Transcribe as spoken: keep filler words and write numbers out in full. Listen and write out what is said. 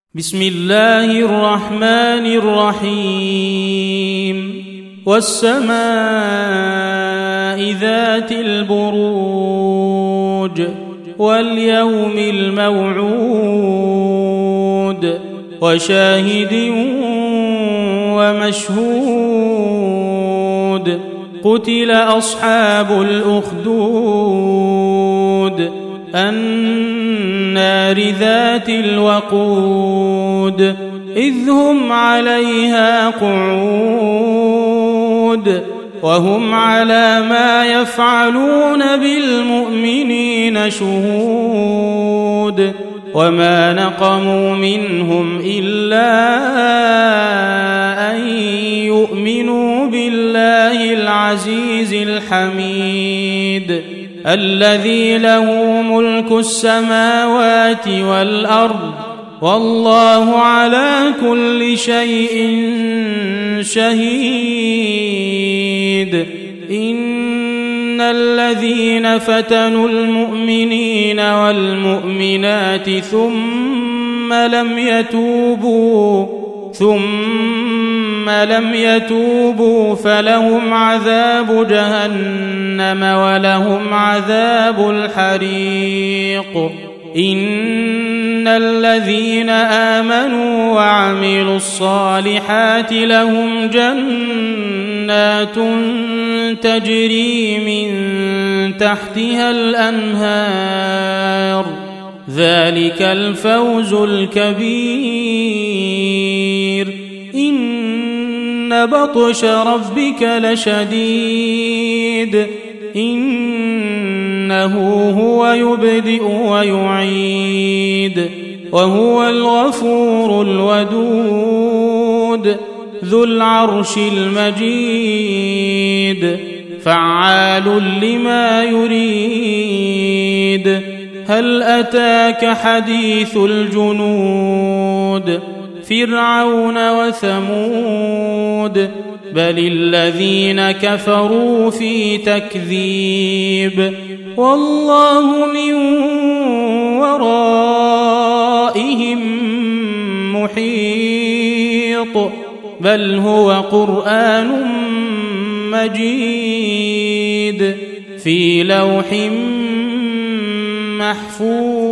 بسم الله الرحمن الرحيم والسماء ذات البروج واليوم الموعود وشاهد ومشهود قتل أصحاب الأخدود النار ذات الوقود إذ هم عليها قعود وهم على ما يفعلون بالمؤمنين شهود وما نقموا منهم إلا أن يؤمنوا بالله العزيز الحميد الذي له ملك السماوات والأرض والله على كل شيء شهيد إن الذين فتنوا المؤمنين والمؤمنات ثم لم يتوبوا ثم لم يتوبوا فلهم عذاب جهنم ولهم عذاب الحريق إن الذين آمنوا وعملوا الصالحات لهم جنات تجري من تحتها الأنهار ذلك الفوز الكبير إن بطش ربك لشديد إنه هو يبدئ ويعيد وهو الغفور الودود ذو العرش المجيد فعال لما يريد هل أتاك حديث الجنود فرعون وثمود بل الذين كفروا في تكذيب والله من ورائهم محيط بل هو قرآن مجيد في لوح محفوظ